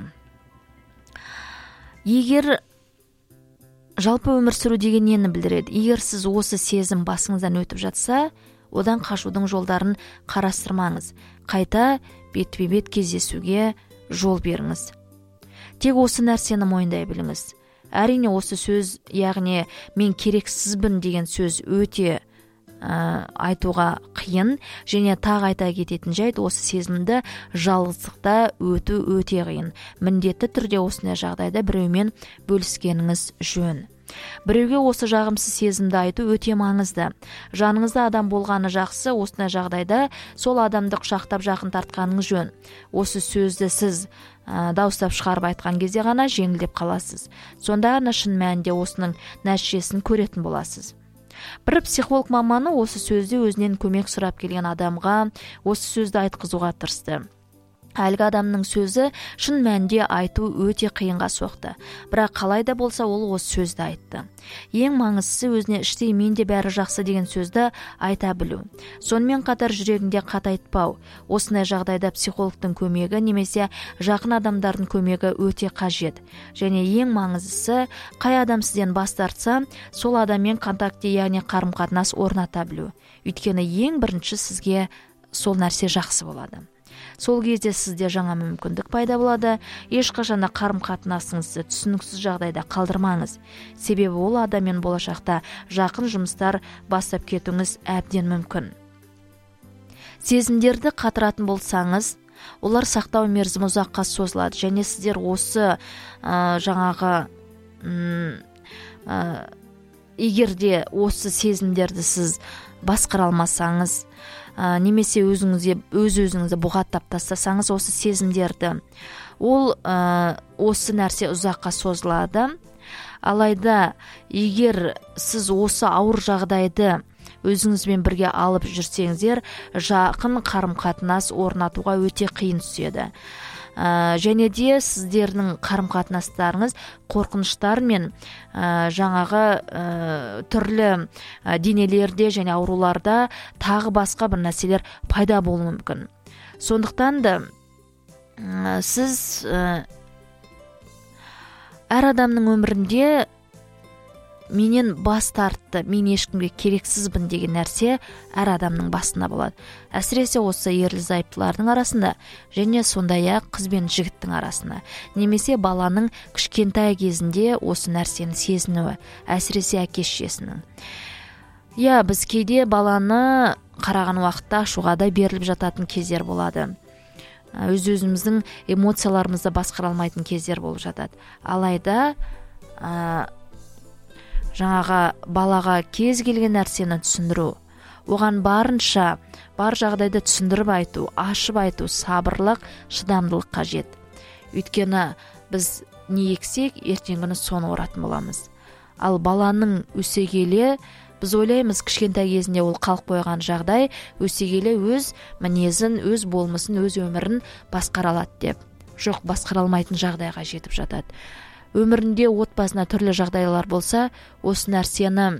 Егер жалпы өмір сүру деген нені білдіреді? Егер сіз осы сезім басыңыздан өтіп жатса, одан қашудың жолдарын қарастырмаңыз. Қайта бетпе-бет кездесуге жол беріңіз. Тек осы нәрсені мойындай біліңіз. Әрине осы сөз, яғни мен керексізбін деген сөз өте айтуға қиын, және тағы айта кететін жайт, осы сезімді жалғыздықта өту өте қиын. Міндетті түрде осындай жағдайда біреумен бөліскеніңіз жөн. Біреуге осы жағымсыз сезімді айту өте маңызды. Жаныңызда адам болғаны жақсы, осындай жағдайда сол адамды құшақтап жақын тартқаныңыз жөн. Осы сөзді сіз дауыстап шығарып айтқан кезде ғана жеңілдеп қаласыз. Сонда ғана шын мәнінде осының нәтижесін көретін боласыз. Бір психолог маманы осы сөзді өзінен көмек сұрап келген адамға осы сөзді айтқызуға тырысты. Әлгі адамның сөзі шын мәнінде айту өте қиынға соқты. Бірақ қалай да болса ол осы сөзді айтты. Ең маңыздысы өзіне іштей менде бәрі жақсы деген сөзді айта білу. Сонымен қатар жүрегінде қатайтпау. Осындай жағдайда психологтың көмегі немесе жақын адамдардың көмегі өте қажет. Және ең маңыздысы, қай адам сізден бас тартса, сол адаммен контакте, яғни қарым-қатынас орната білу. Өйткені ең бірінші сізге сол нәрсе жақсы болады. Сол кезде сізде жаңа мүмкіндік пайда болады. Ешқашан қарым-қатынасыңызды түсініксіз жағдайда қалдырмаңыз. Себебі ол адаммен болашақта жақын жұмыстар бастап кетуіңіз әбден мүмкін. сезімдерді қатыратын болсаңыз, олар сақтау мерзімі ұзаққа созылады және сіздер осы егерде осы сезімдерді сіз басқара алмасаңыз, немесе өз өзіңізді бұғаттап тастасаңыз осы сезімдерді, осы нәрсе ұзаққа созылады. Алайда егер сіз осы ауыр жағдайды өзіңізбен бірге алып жүрсеңіздер, жақын қарым-қатынас орнатуға өте қиын түседі. Және де сіздердің қарым-қатынастарыңыз қорқыныштар мен түрлі денелерде және ауруларда тағы басқа бір нәрселер пайда болуы мүмкін. Сондықтан да сіз әр адамның өмірінде менен бас тартты, мен ешкімге керексізбін деген нәрсе әр адамның басында болады. Әсіресе осы ерлі-зайыптылардың арасында және сондай-ақ қыз бен жігіттің арасында. Немесе баланың кішкентай кезінде осы нәрсені сезінуі, әсіресе әке-шешесінің. Біз кейде баланы қараған уақытта ашуға да беріліп жататын кездер болады. Өз-өзіміздің эмоцияларымызды басқара алмайтын кездер болып жатады. Алайда балаға кез келген нәрсені түсіндіру, оған барынша бар жағдайды түсіндіріп айту, ашып айту, сабырлық, шыдамдылық қажет. Өйткені біз не ексек, ертеңгі күні соны оратын боламыз. Ал баланың өсе келе, біз ойлаймыз кішкентай кезінде ол қалып қойған жағдай өсе келе өз мінезін, өз болмысын, өз өмірін басқара алады деп. Жоқ, басқара алмайтын жағдайға жетіп жатады. Өмірінде отбасына түрлі жағдайлар болса, осы нәрсені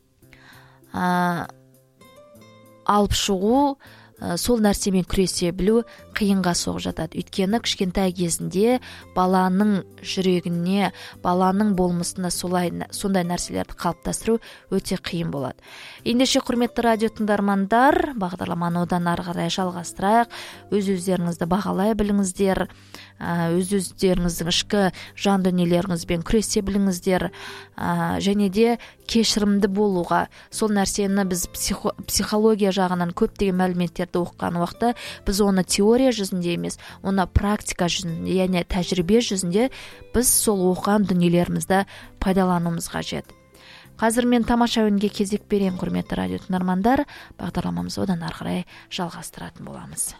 алып шығу, сол нәрсемен күресе білу қиынға соғып жатады. Өйткені кішкентай кезінде баланың жүрегіне, баланың болмысына сондай нәрселерді қалыптастыру өте қиын болады. Ендеше құрметті радио тыңдармандар, бағдарламаны одан ары қарай жалғастырайық. Өз-өздеріңізді бағалай біліңіздер, өз-өздеріңіздің ішкі жан дүниелеріңізбен күресе біліңіздер, және де кешірімді болуға. Сол нәрсені біз психология жағынан көптеген мәліметтерді оқыған уақытта біз оны теория жүзінде емес, оны практика жүзінде, яғни тәжірибе жүзінде біз сол оқыған дүниелерімізді пайдалануымыз қажет. Қазір мен тамаша үнге кезек берем, құрметті радио тыңдармандар. Бағдарламамызды одан ары қарай жалғастыратын боламыз.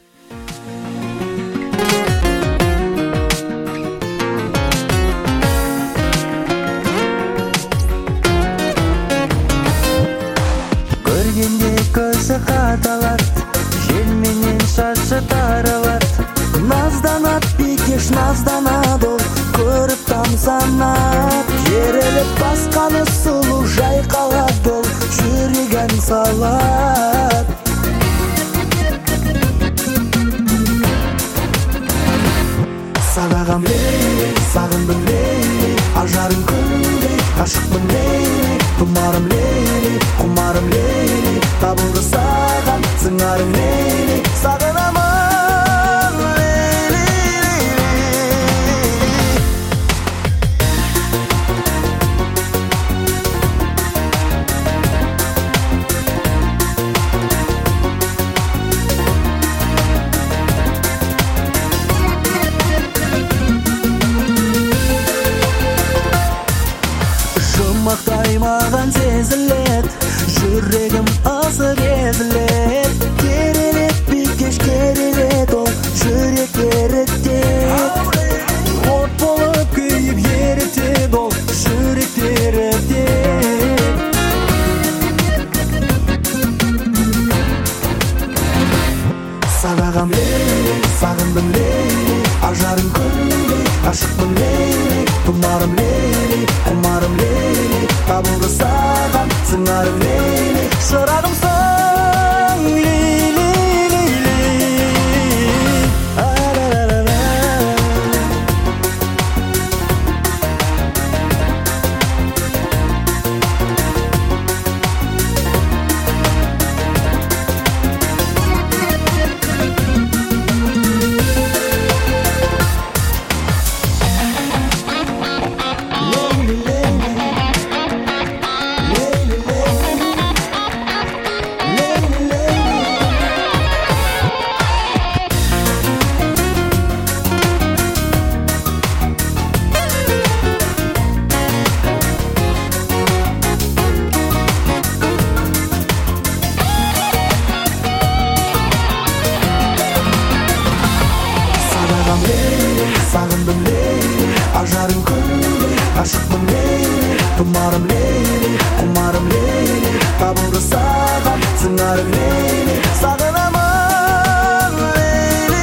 Көргенде көзі қадалар, желменен шашы таралар. Назданат бикеш, назданады ол, көріп тамсанат. Керіліп басқаны сұлу жайқалады ол, жүрегін салат. Сағағам лей, сағындым лей, ажарым күндей, ғашықпын лей, тұмарым лей, құмарым лей, табылды саған, сыңарым лей, сағынамын маған сезілет, жүрегім ысыр езілет. Керелет бикеш, керелет ол, жүрек ерітет. От болып күйіп ерітет ол, жүрек ерітет. Сағағам лей, сағындым лей, ажарым күндей, ғашықпын лей, тұмарым лей, құмарым лей, табылды саған, сыңарым лей, шырағымсың лей, лей, лей, лей. табылды саған сыңарың лейли сағынамын лейли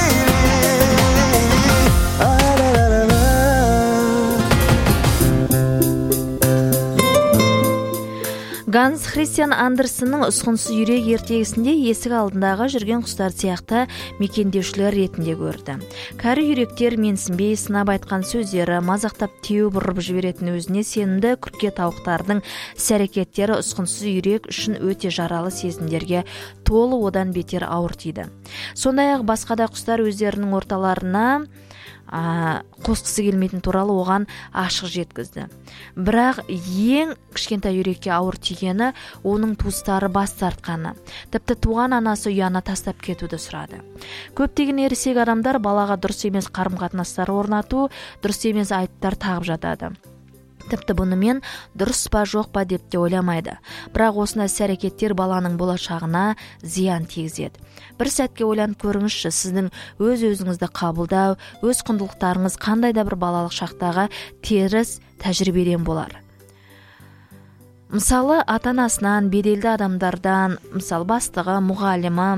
Ганс Христиан Андерсеннің ұсқынсыз жүрек ертегісінде есік алдындағы жүрген құстар сияқты мекендеушілер ретінде көрді. Кәрі жүректер менсінбей сынап айтқан сөздері, мазақтап теуіп ұрып жіберетін өзіне сенімді күрке тауықтардың іс-әрекеттері ұсқынсыз жүрек үшін өте жаралы сезімдерге толы, одан бетер ауыр тиді. Сондай-ақ басқа да құстар өздерінің орталарына қосқысы келмейтін туралы оған ашық жеткізді. Бірақ ең кішкентай жүрекке ауыр тигені оның туыстары бас тартқаны. Тіпті туған анасы ұяны тастап кетуді сұрады. Көптеген ересек адамдар балаға дұрыс емес қарым-қатынастар орнату, дұрыс емес айыптар тағып жатады. Тіпті бұнымен дұрыс па жоқ па деп те ойламайды. Бірақ осындай іс-әрекеттер баланың болашағына зиян тигізеді. Бір сәтке ойланып көріңізші, сіздің өз-өзіңізді қабылдау, өз құндылықтарыңыз қандай да бір балалық шақтағы теріс тәжірибеден болар. Мысалы, ата-анасынан, беделді адамдардан, мысалы бастығы, мұғалімі,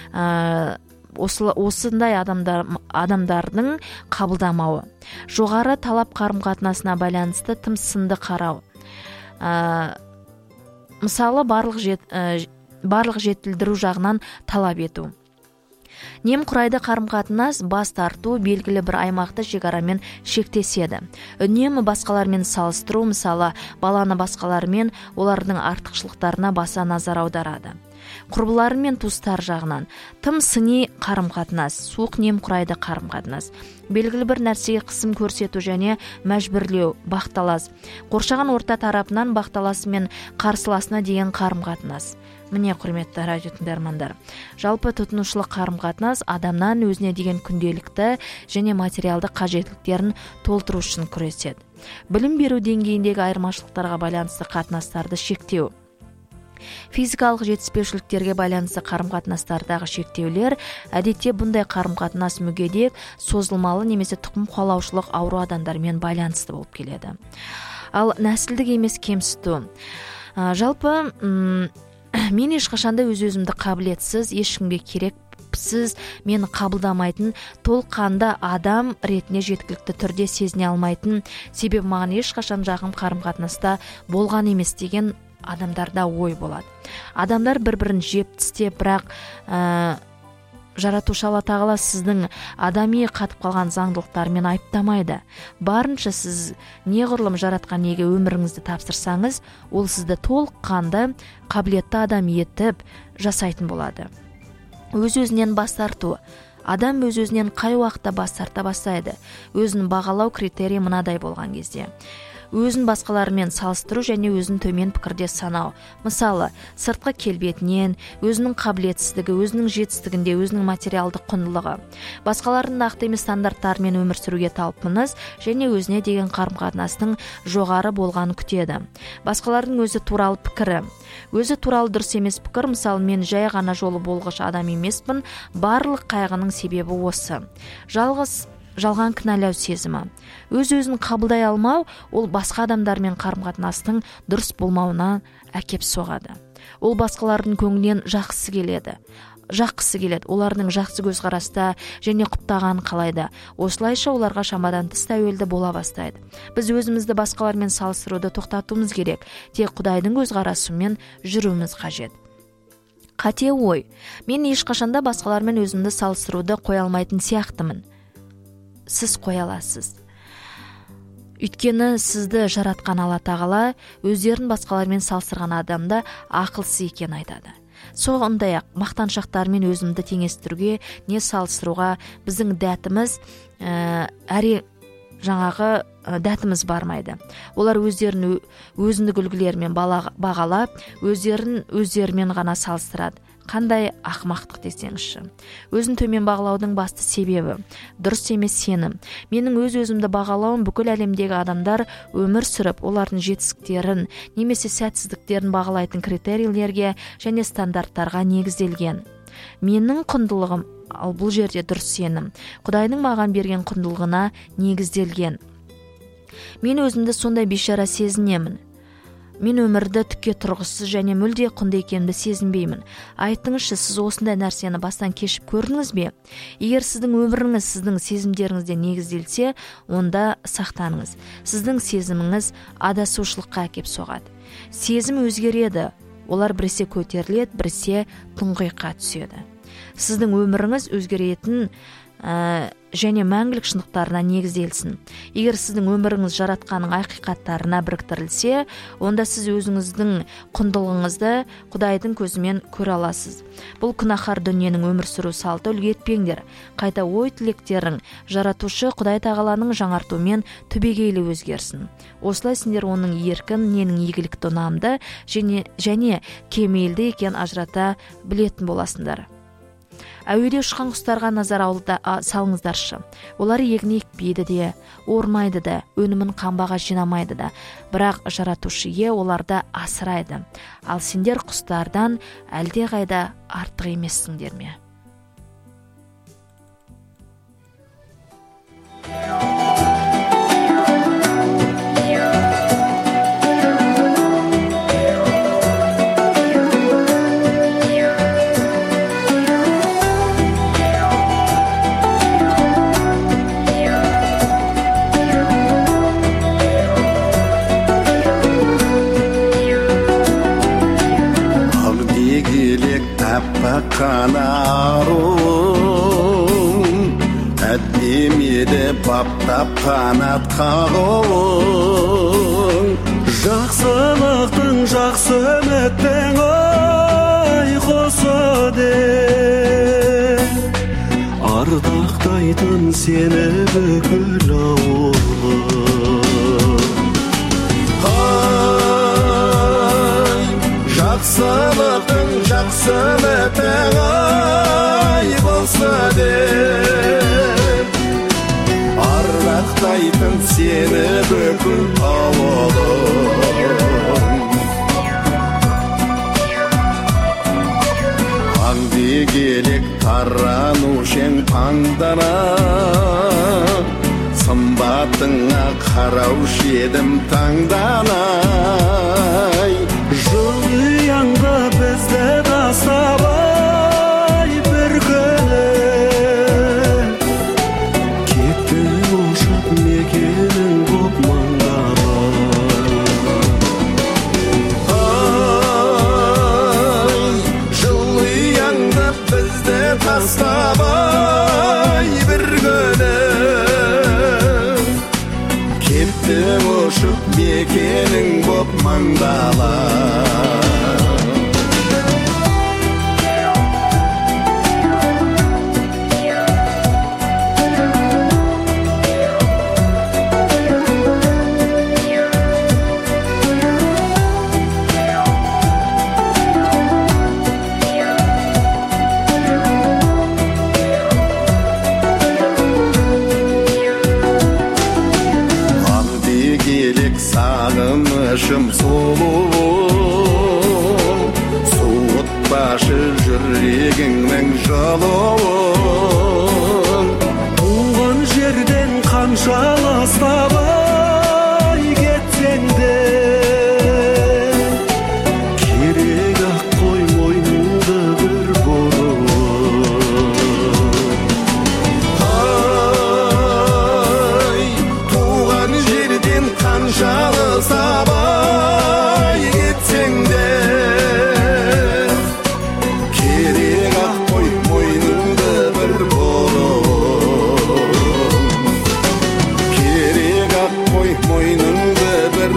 осындай адамдардың қабылдамауы, жоғары талап қарым-қатынасына байланысты тым сынды қарау, мысалы барлық жетілдіру жағынан талап ету. Немқұрайды қарым-қатынас бас тарту, белгілі бір аймақты шекарамен шектеседі. Үнемі басқалармен салыстыру, мысалы баланы басқалармен олардың артықшылықтарына баса назар аударады. Құрбылары мен туыстар жағынан тым сыни қарым-қатынас, суық немқұрайды қарым-қатынас, белгілі бір нәрсеге қысым көрсету және мәжбүрлеу, бақталас, қоршаған орта тарапынан бақталасы мен қарсыласына деген қарым-қатынас. Міне, құрметті радио тыңдармандар, жалпы тұтынушылық қарым-қатынас адамнан өзіне деген күнделікті және материалды қажеттіліктерін толтыру үшін күреседі. Білім беру деңгейіндегі айырмашылықтарға байланысты қатынастарды шектеу. Физикалық жетіспеушіліктерге байланысты қарым-қатынастардағы шектеулер әдетте бұндай қарым-қатынас мүгедек, созылмалы немесе тұқым қуалаушылық ауру адамдармен байланысты болып келеді. Ал нәсілдік емес кемсіту. Жалпы мен ешқашанда өз-өзімді қабілетсіз, ешкімге керексіз, мені қабылдамайтын, толыққанды адам ретінде жеткілікті түрде сезіне алмайтын, себебі маған ешқашан жақын қарым-қатынаста болған емес деген адамдарда ой болады. Адамдар бір-бірін жеп тістеп, бірақ жаратушы Алла тағала сіздің адами қатып қалған заңдылықтарымен айыптамайды. Барынша сіз неғұрлым жаратқан еге өміріңізді тапсырсаңыз, ол сізді толыққанды қабілетті адам етіп жасайтын болады. Өз-өзінен бас тарту. Адам өз-өзінен қай уақытта бас тарта бастайды? Өзін бағалау критерийі мынадай болған кезде: өзін басқалармен салыстыру және өзін төмен пікірде санау. Мысалы, сыртқы келбетінен, өзінің қабілетсіздігі, өзінің жетістігінде, өзінің материалдық құндылығы. Басқалардың нақты емес стандарттарымен өмір сүруге талпыныс және өзіне деген қарым-қатынастың жоғары болғанын күтеді. Басқалардың өзі туралы пікірі. Өзі туралы дұрыс емес пікір, мысалы, мен жай ғана жолы болғыш адам емеспін, барлық қайғының себебі осы. Жалған кінәлау сезімі. Өз-өзін қабылдай алмау, ол басқа адамдармен қарым-қатынастың дұрыс болмауына әкеп соғады. Ол басқалардың көңілінен жақсы келеді, олардың жақсы көзқараста және құптағанын қалайды. Осылайша оларға шамадан тыс тәуелді бола бастайды. Біз өзімізді басқалармен салыстыруды тоқтатуымыз керек, тек Құдайдың көзқарасымен жүруіміз қажет. Қате ой. Мен ешқашанда басқалармен өзімді салыстыруды қоя алмайтын сияқтымын. Сіз қоя аласыз. Өйткені сізді жаратқан Алла тағала өздерін басқалармен салыстырған адамды ақылсыз екенін айтады. Сондай-ақ мақтаншақтармен өзімді теңестіруге, не салыстыруға біздің дәтіміз дәтіміз бармайды. Олар өздерін өзіндік үлгілерімен бағалап, өздерімен ғана салыстырады. Қандай ақымақтық десеңізші. Өзін төмен бағалаудың басты себебі дұрыс емес сенім. Менің өз-өзімді бағалауым бүкіл әлемдегі адамдар өмір сүріп, олардың жетістіктерін немесе сәтсіздіктерін бағалайтын критерийлерге және стандарттарға негізделген. Менің құндылығым, ал бұл жерде дұрыс сенім, Құдайдың маған берген құндылығына негізделген. Мен өзімді сондай бейшара сезінемін. мен өмірді түкке тұрғысыз және мүлде құнды екенімді сезінбеймін. Айтыңызшы, сіз осындай нәрсені бастан кешіп көрдіңіз бе? Егер сіздің өміріңіз сіздің сезімдеріңізде негізделсе, онда сақтаныңыз. Сіздің сезіміңіз адасушылыққа әкеп соғады. Сезім өзгереді. Олар біресе көтеріледі, біресе тұңғиыққа түседі. Сіздің өміріңіз өзгеретін және мәңгілік шындықтарына негізделсін. Егер сіздің өміріңіз жаратқанның ақиқаттарына біріктірілсе, онда сіз өзіңіздің құндылығыңызды Құдайдың көзімен көре аласыз. Бұл күнәһар дүниенің өмір сүру салты үлгі етпеңдер. Қайта ой тілектерің жаратушы Құдай тағаланың жаңартуымен түбегейлі өзгерсін. Осылай сендер оның еркін, ненің игілікті, ұнамды және кемелді екен ажырата білетін боласыңдар. Әуеде ұшқан құстарға назар салыңыздаршы. Олар егін екпейді де, ормайды да, өнімін қамбаға жинамайды да, бірақ жаратушы ие оларды асырайды. Ал сендер құстардан әлдеқайда артық емессіңдер ме? Қанарың әдемеді баптап қанат қағуың, жақсылықтың жақсы үміттің ұйқысы деп ардақтайтын сені бүкіл ауыл. Жақсылықтың жақсы үміттің болса деп ардақтайтын сені бүкіл ауылың. Аңды келек таранушең паңдана, сымбатыңа қараушы едім таңданай. Жылыяңда бізді тастабай бір күні кеттің ұшып мекенің боп маңдаған. Жылыяңда бізді тастабай бір күні кеттің ұшып мекенің боп маңдаған. Сағынышым сұлуым, суытпашы жүрегіңнің жылуын. Туған жерден қанша алыстабай кетсең де керек-ақ қой мойныңды бір бұрып. Туған жерден қанша алыстабай кетсең де керек-ақ қой мойныңды бір бұрып. Керек-ақ қой мойныңды бір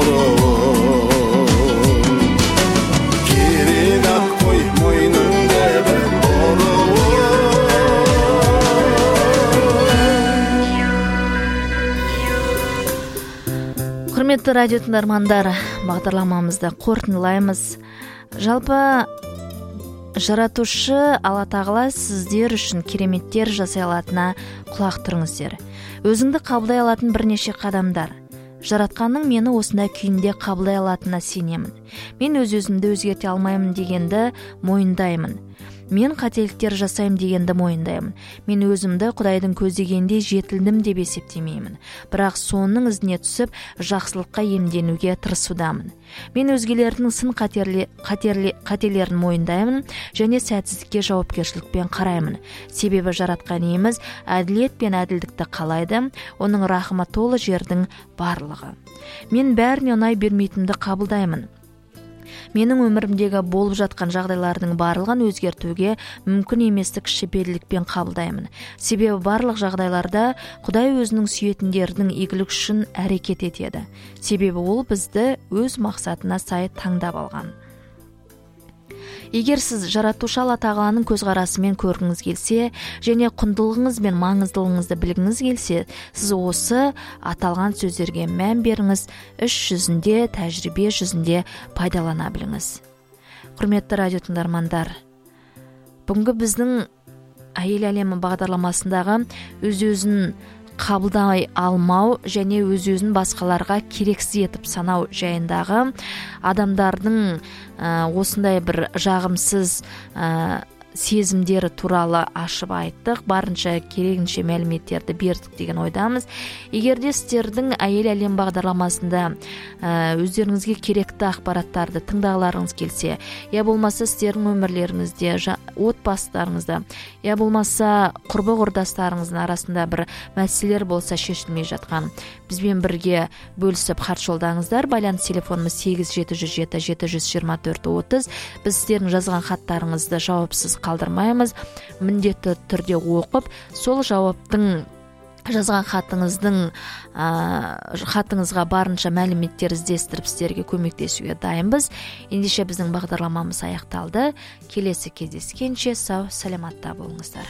бұрып. Керек-ақ қой мойныңды бір бұрып. Құрметті радио тыңдармандар, бағдарламамызды қорытындылаймыз. Жалпы жаратушы Алла тағала сіздер үшін кереметтер жасай алатынына құлақ тұрыңыздар. Өзіңді қабылдай алатын бірнеше қадамдар. Жаратқанның мені осындай күйінде қабылдай алатынына сенемін. Мен өз-өзімді өзгерте алмаймын дегенді мойындаймын. Мен қателіктер жасаймын дегенді мойындаймын. Мен өзімді Құдайдың көздегендей жетілдім деп есептемеймін. Бірақ соның ізіне түсіп, жақсылыққа емденуге тырысудамын. Мен өзгелердің сын қателерін мойындаймын және сәтсіздікке жауапкершілікпен қараймын. Себебі жаратқан иеміз әділет пен әділдікті қалайды, оның рахымы толы жердің барлығы. Мен бәріне ұнай бермейтінді қабылдаймын. Менің өмірімдегі болып жатқан жағдайлардың барлығын өзгертуге мүмкін еместік кішіпейілдікпен қабылдаймын. Себебі барлық жағдайларда Құдай өзінің сүйетіндердің игілік үшін әрекет етеді. Себебі ол бізді өз мақсатына сай таңдап алған. Егер сіз жаратушы Алла тағаланың көзқарасымен көргіңіз келсе және құндылығыңыз бен маңыздылығыңызды білгіңіз келсе, сіз осы аталған сөздерге мән беріңіз, іс жүзінде, тәжірибе жүзінде пайдалана біліңіз. Құрметті радио тыңдармандар, бүгінгі біздің әйел әлемі бағдарламасындағы өз-өзін қабылдай алмау және өз-өзін басқаларға керексіз етіп санау жайындағы адамдардың осындай бір жағымсыз сезімдері туралы ашып айттық, барынша керегінше мәліметтерді бердік деген ойдамыз. Егер де сіздердің әйел әлем бағдарламасында өздеріңізге керекті ақпараттарды тыңдағыларыңыз келсе, я болмаса сіздердің өмірлеріңізде, отбасыларыңызда, я болмаса құрбы құрдастарыңыздың арасында бір мәселелер болса шешілмей жатқан, бізбен бірге бөлісіп хат жолдаңыздар. Байланыс телефонымыз 8707 724 30. Біз сіздердің жазған хаттарыңызды жауапсыз қалдырмаймыз. Міндетті түрде оқып, сол жауаптың жазған хатыңызға барынша мәліметтер іздестіріп сіздерге көмектесуге дайынбыз. Ендеше біздің бағдарламамыз аяқталды. Келесі кездескенше сау саламатта болыңыздар.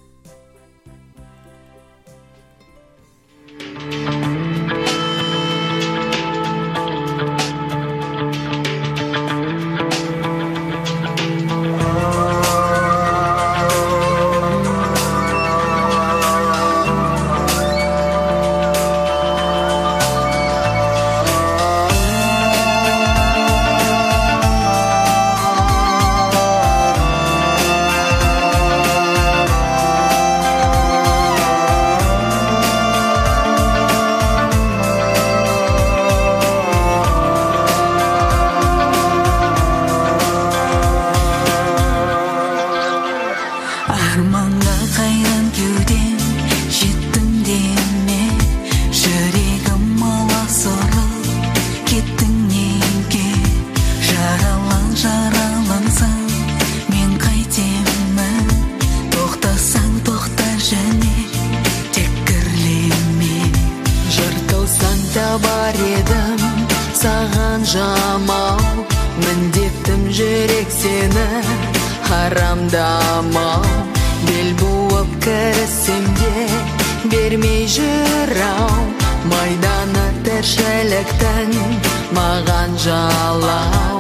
Харамдамау, бел буып кірісем де бермей жырау, майданы тіршіліктің маған жалау.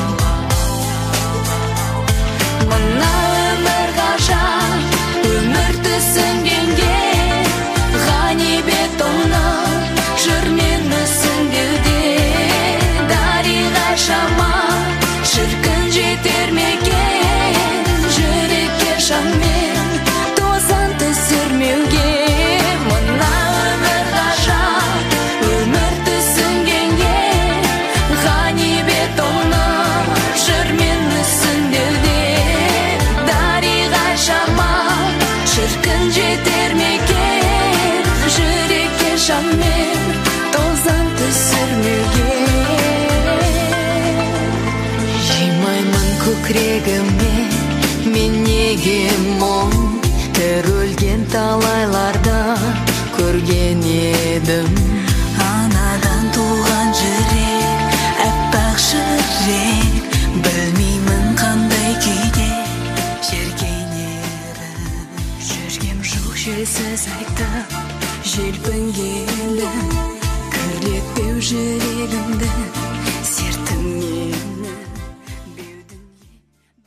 Мына өмір ғажап, өмір түсінгенге ғанибет оны жүрмен мүсіндеуде. Дариға шама шіркін жетер мекен, жүрекке шаммен тозан түсірмеуге. Мына өмір ғажап, өмір түсінгенге ғанибет оны жүрмен мүсіндеуде. Дариға шама шіркін жетер мекен, жүрекке шаммен тозан түсірмеуге. Көкірегіме мен неге мұң, өлген талайларда көрген едім. Анадан туған жүрек, әппақ жүрек, білмеймін қандай күйде жеркенерім. Жүргем жоқ желсіз айтып, желпінгенді, кірлетпеу жүрегімді.